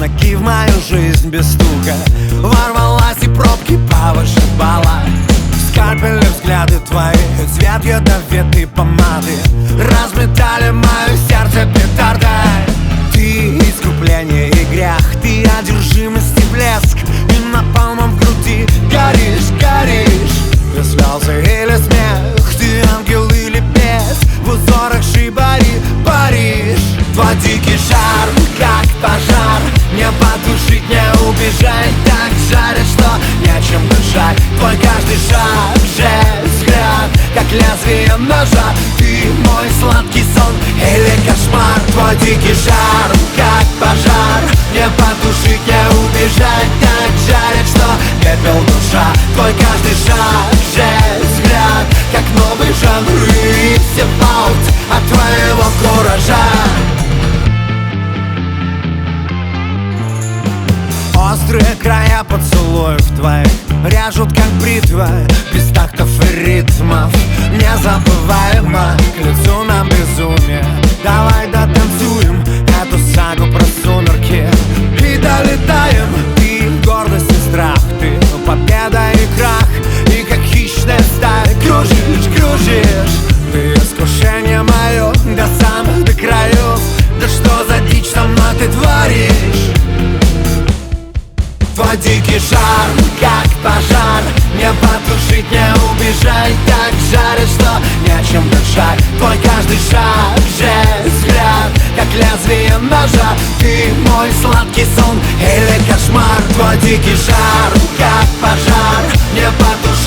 ноги в мою жизнь без стука. Ворвалась и пробки повышибала. Скальпели взгляды твои, цвет ядовитой помады разметали мое сердце петардой. Ты искупление и грех, ты одержимость и блеск, и напалмом в груди горишь, горишь. Ты слезы или смех, ты ангел или бес, в узорах шибари Париж. Твой дикий жар, как пожар, не потушить, не убежать, так жарит, что нечем дышать. Твой каждый шаг, жест, взгляд, как лезвие ножа. Ты мой сладкий сон или кошмар. Твой дикий жар, как пожар, не потушить, не убежать, так жарит, что пепел душа. Твой каждый шаг, жест, взгляд, как новый жанр, и все аут от твоего куража. Острые края поцелуев твоих режут, как бритва, без тактов и ритмов. Незабываемо к лицу нам безумие. Давай дотанцуем эту сагу про сумерки и долетаем. Ты гордость и страх, ты победа и крах, и как хищная стая кружишь, кружишь. Ты искушение мое до самых до краев. Да что за дичь со мной ты творишь? Твой дикий жар, как пожар, не потушить, не убежать, так жарит, что нечем дышать. Твой каждый шаг, жест, взгляд, как лезвие ножа. Ты мой сладкий сон или кошмар. Твой дикий жар, как пожар, не потушить,